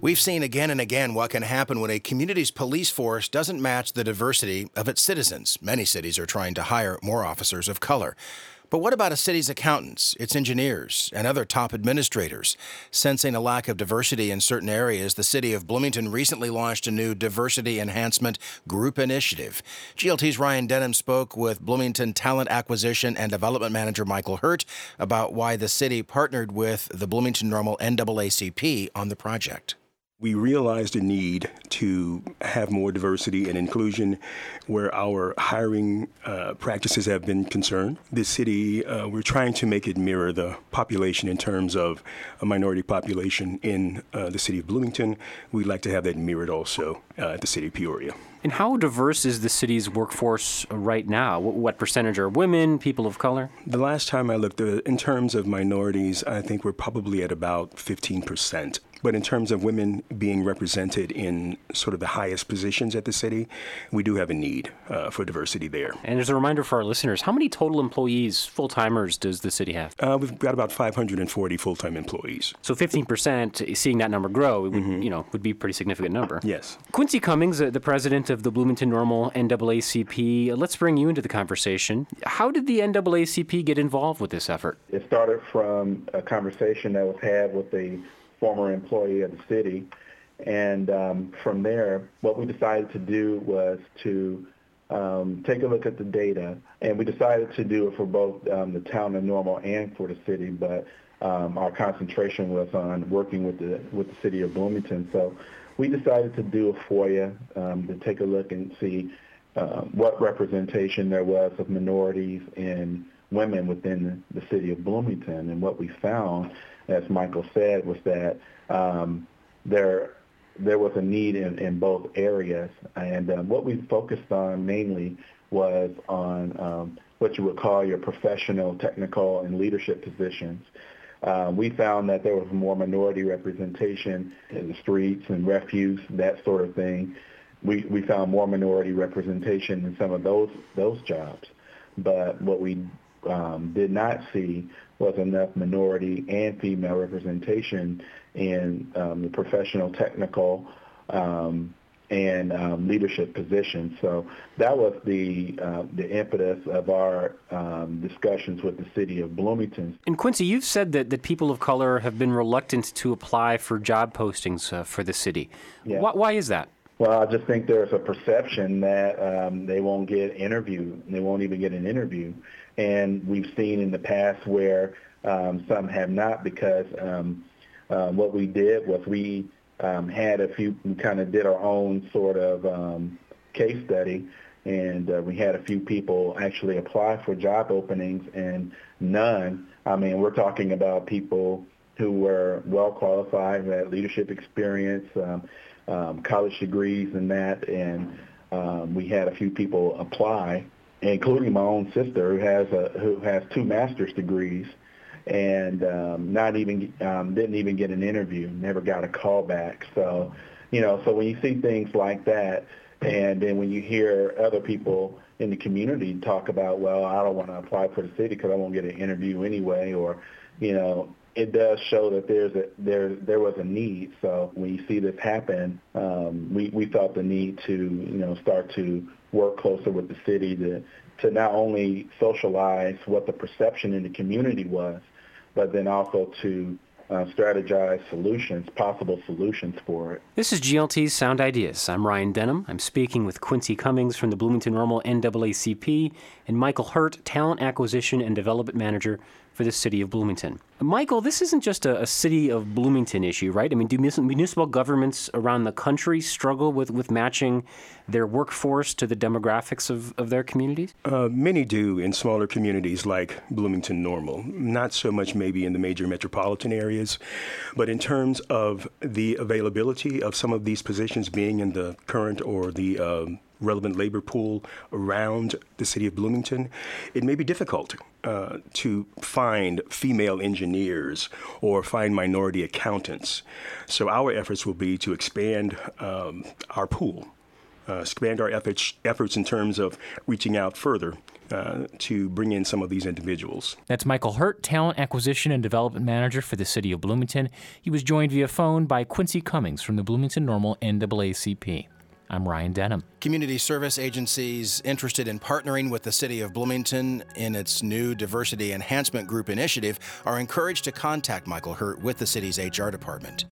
We've seen again and again what can happen when a community's police force doesn't match the diversity of its citizens. Many cities are trying to hire more officers of color. But what about a city's accountants, its engineers, and other top administrators? Sensing a lack of diversity in certain areas, the city of Bloomington recently launched a new diversity enhancement group initiative. GLT's Ryan Denham spoke with Bloomington Talent Acquisition and Development Manager Michael Hurt about why the city partnered with the Bloomington Normal NAACP on the project. We realized a need to have more diversity and inclusion where our hiring practices have been concerned. This city, we're trying to make it mirror the population in terms of a minority population in the city of Bloomington. We'd like to have that mirrored also at the city of Peoria. And how diverse is the city's workforce right now? What percentage are women, people of color? The last time I looked, in terms of minorities, I think we're probably at about 15%. But in terms of women being represented in sort of the highest positions at the city, we do have a need for diversity there. And as a reminder for our listeners, how many total employees, full-timers, does the city have? We've got about 540 full-time employees. So 15%, seeing that number grow, would be a pretty significant number. Yes. Quincy Cummings, the president of the Bloomington Normal NAACP, let's bring you into the conversation. How did the NAACP get involved with this effort? It started from a conversation that was had with a former employee of the city. And from there, what we decided to do was to take a look at the data. And we decided to do it for both the town of Normal and for the city, but our concentration was on working with the city of Bloomington. So we decided to do a FOIA to take a look and see what representation there was of minorities and women within the city of Bloomington. And what we found, as Michael said, was that there was a need in both areas. And what we focused on mainly was on what you would call your professional, technical, and leadership positions. We found that there was more minority representation in the streets and refuse, that sort of thing. We found more minority representation in some of those jobs. But what we did not see was enough minority and female representation in the professional, technical, and leadership positions. So that was the impetus of our discussions with the city of Bloomington. And Quincy, you've said that people of color have been reluctant to apply for job postings for the city. Yeah. Why is that? Well, I just think there's a perception that they won't get interviewed. They won't even get an interview. And we've seen in the past where some have not, because what we did was we had we kind of did our own sort of case study, and we had a few people actually apply for job openings, and none. I mean, we're talking about people who were well qualified, who had leadership experience, college degrees and that, and we had a few people apply, including my own sister who has 2 master's degrees, and didn't even get an interview, never got a call back. So, so when you see things like that, and then when you hear other people in the community talk about, well, I don't want to apply for the city because I won't get an interview anyway, or, it does show that there was a need. So when you see this happen, we felt the need to start to work closer with the city to not only socialize what the perception in the community was, but then also to strategize possible solutions for it. This is GLT's Sound Ideas. I'm Ryan Denham. I'm speaking with Quincy Cummings from the Bloomington Normal NAACP and Michael Hurt, Talent Acquisition and Development Manager for the city of Bloomington. Michael, this isn't just a city of Bloomington issue, right? I mean, do municipal governments around the country struggle with matching their workforce to the demographics of their communities? Many do in smaller communities like Bloomington Normal. Not so much maybe in the major metropolitan areas, but in terms of the availability of some of these positions being in the current or the relevant labor pool around the city of Bloomington, it may be difficult to find female engineers or find minority accountants. So our efforts will be to expand our pool, expand our efforts in terms of reaching out further to bring in some of these individuals. That's Michael Hurt, Talent Acquisition and Development Manager for the City of Bloomington. He was joined via phone by Quincy Cummings from the Bloomington Normal NAACP. I'm Ryan Denham. Community service agencies interested in partnering with the City of Bloomington in its new Diversity Enhancement Group initiative are encouraged to contact Michael Hurt with the city's HR department.